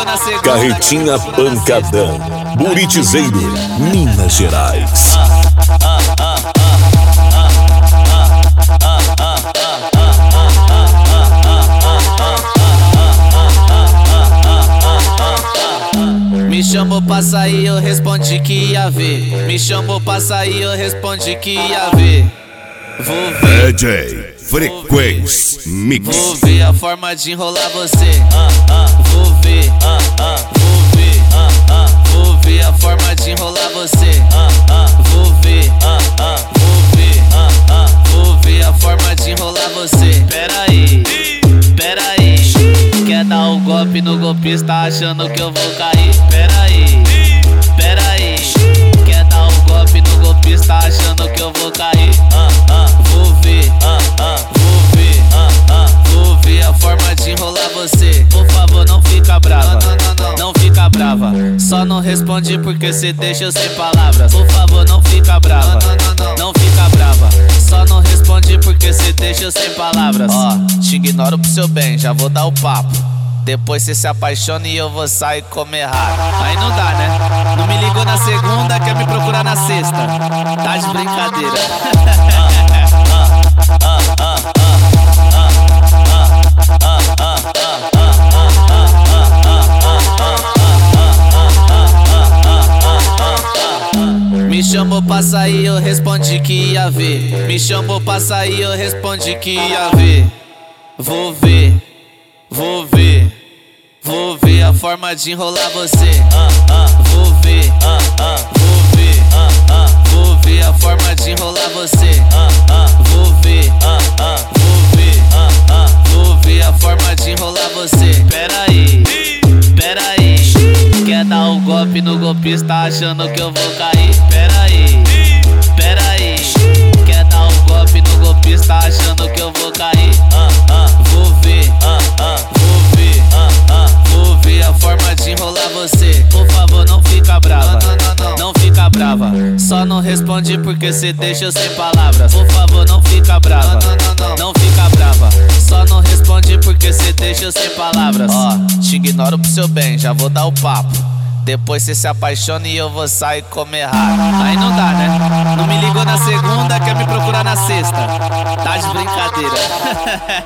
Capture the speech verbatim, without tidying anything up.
ligou na segunda. Carretinha Pancadão, Buritizeiro, Minas Gerais. Me chamou pra sair, eu respondi que ia ver. Me chamou pra sair, eu respondi que ia ver. Vou ver, D J Frequência Mix. vou ver a forma de enrolar você. Vou ver, vou ver, vou ver a forma de enrolar você. Vou ver, vou ver, vou ver a forma de enrolar você. Pera aí, pera aí. Quer dar um golpe no golpista achando que eu vou cair? Pera aí, pera aí. Quer dar um golpe no golpista achando que eu vou cair? Vou ver, vou ver, vou ver a forma de enrolar você. Por favor, não fica brava, não fica brava. Só não responde porque cê deixa eu sem palavras. Por favor, não fica brava, não fica brava. Só não responde porque cê deixa eu sem palavras. Ó, te ignoro pro seu bem, já vou dar o papo. Depois cê se apaixona e eu vou sair comer rato. Aí não dá, né? Não me ligou na segunda, quer me procurar na sexta. Tá de brincadeira. Me chamou pra sair, eu respondi que ia ver. Me chamou pra sair, eu respondi que ia ver. Vou ver, vou ver, vou ver a forma de enrolar você. Vou ver, vou ver, vou ver a forma de enrolar você. Vou ver, vou ver, vou ver a forma de enrolar você. Pera aí, pera aí. Quer dar um golpe no golpista achando que eu vou cair? Pera aí, pera aí. Quer dar um golpe no golpista achando que eu vou cair? Vou ver, vou ver, vou ver a forma de enrolar você. Por favor, não fica brava, não fica brava. Só não responde porque cê deixa eu sem palavras. Por favor, não fica brava, não fica brava. Só não responde porque cê deixa eu sem palavras. Ó, te ignoro pro seu bem, já vou dar o papo. Depois cê se apaixona e eu vou sair comer rato. Aí não dá, né? Não me ligou na segunda, quer me procurar na sexta. Tá de brincadeira.